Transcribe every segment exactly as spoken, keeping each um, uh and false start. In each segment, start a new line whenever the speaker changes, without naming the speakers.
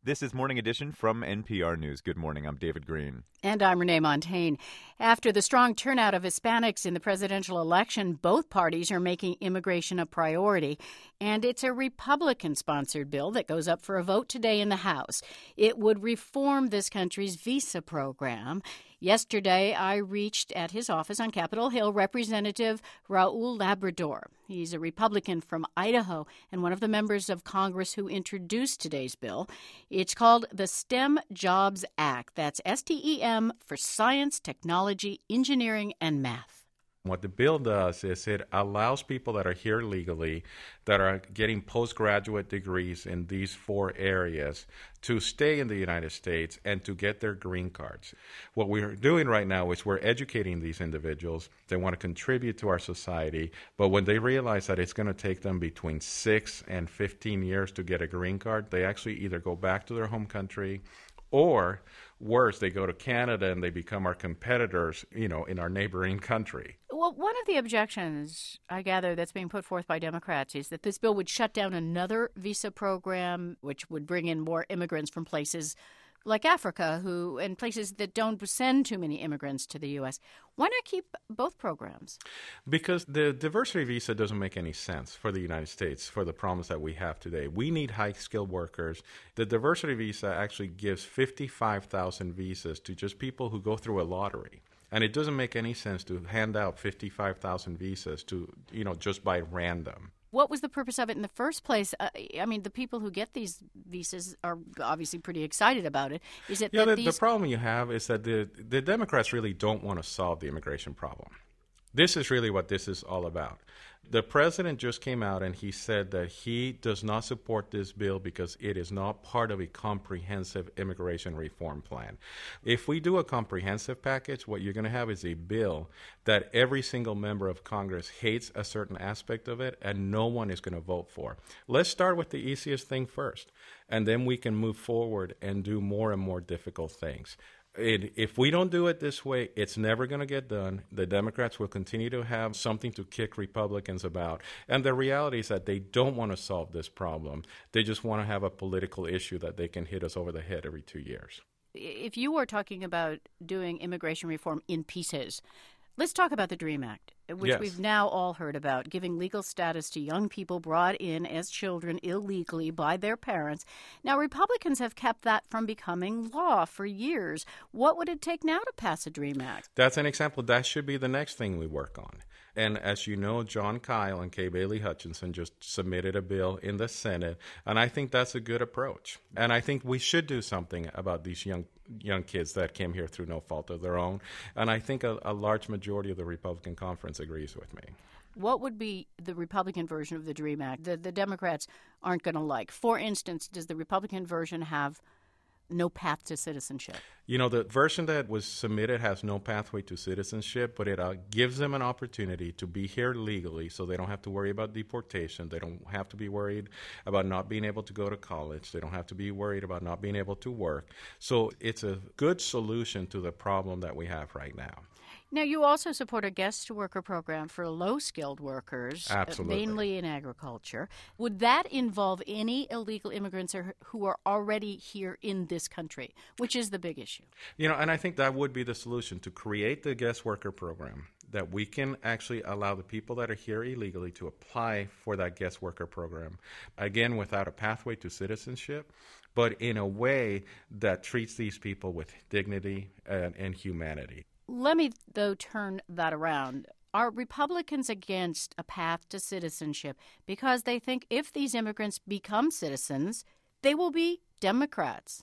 This is Morning Edition from N P R News. Good morning. I'm David Green.
And I'm Renee Montaigne. After the strong turnout of Hispanics in the presidential election, both parties are making immigration a priority. And it's a Republican-sponsored bill that goes up for a vote today in the House. It would reform this country's visa program. Yesterday, I reached at his office on Capitol Hill Representative Raul Labrador. He's a Republican from Idaho and one of the members of Congress who introduced today's bill. It's called the STEM Jobs Act. That's S T E M for science, technology, engineering, and math.
What the bill does is it allows people that are here legally, that are getting postgraduate degrees in these four areas, to stay in the United States and to get their green cards. What we're doing right now is we're educating these individuals. They want to contribute to our society, but when they realize that it's going to take them between six and fifteen years to get a green card, they actually either go back to their home country or, worse, they go to Canada and they become our competitors, you know, in our neighboring country.
Well, one of the objections, I gather, that's being put forth by Democrats is that this bill would shut down another visa program, which would bring in more immigrants from places like Africa, who and places that don't send too many immigrants to the U S. Why not keep both programs?
Because the diversity visa doesn't make any sense for the United States, for the problems that we have today. We need high-skilled workers. The diversity visa actually gives fifty-five thousand visas to just people who go through a lottery. And it doesn't make any sense to hand out fifty-five thousand visas to, you know, just by random.
What was the purpose of it in the first place? Uh, I mean, the people who get these visas are obviously pretty excited about it. Is it
yeah,
that
the,
these...
the problem you have is that the, the Democrats really don't want to solve the immigration problem. This is really what this is all about. The president just came out and he said that he does not support this bill because it is not part of a comprehensive immigration reform plan. If we do a comprehensive package, what you're going to have is a bill that every single member of Congress hates a certain aspect of it and no one is going to vote for. Let's start with the easiest thing first, and then we can move forward and do more and more difficult things. It, if we don't do it this way, it's never going to get done. The Democrats will continue to have something to kick Republicans about. And the reality is that they don't want to solve this problem. They just want to have a political issue that they can hit us over the head every two years.
If you were talking about doing immigration reform in pieces, let's talk about the DREAM Act, which
yes.
we've now all heard about, giving legal status to young people brought in as children illegally by their parents. Now, Republicans have kept that from becoming law for years. What would it take now to pass a DREAM Act?
That's an example. That should be the next thing we work on. And as you know, John Kyle and Kay Bailey Hutchinson just submitted a bill in the Senate, and I think that's a good approach. And I think we should do something about these young young kids that came here through no fault of their own. And I think a, a large majority of the Republican conference agrees with me.
What would be the Republican version of the DREAM Act that the Democrats aren't going to like? For instance, does the Republican version have no path to citizenship?
You know, the version that was submitted has no pathway to citizenship, but it uh, gives them an opportunity to be here legally so they don't have to worry about deportation. They don't have to be worried about not being able to go to college. They don't have to be worried about not being able to work. So it's a good solution to the problem that we have right now.
Now, you also support a guest worker program for low-skilled workers,
Absolutely.
mainly in agriculture. Would that involve any illegal immigrants or, who are already here in this country, which is the big issue?
You know, and I think that would be the solution, to create the guest worker program, that we can actually allow the people that are here illegally to apply for that guest worker program, again, without a pathway to citizenship, but in a way that treats these people with dignity and, and humanity.
Let me, though, turn that around. Are Republicans against a path to citizenship because they think if these immigrants become citizens, they will be Democrats?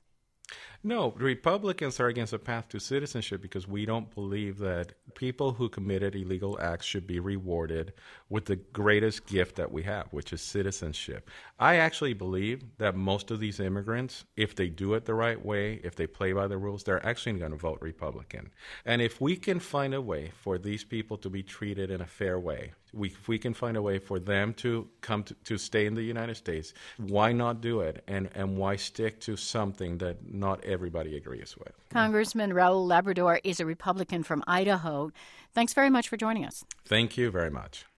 No, Republicans are against a path to citizenship because we don't believe that people who committed illegal acts should be rewarded with the greatest gift that we have, which is citizenship. I actually believe that most of these immigrants, if they do it the right way, if they play by the rules, they're actually going to vote Republican. And if we can find a way for these people to be treated in a fair way, we, if we can find a way for them to come to, to stay in the United States, why not do it? And, and why stick to something that not everybody agrees with?
Congressman Raul Labrador is a Republican from Idaho. Thanks very much for joining us.
Thank you very much.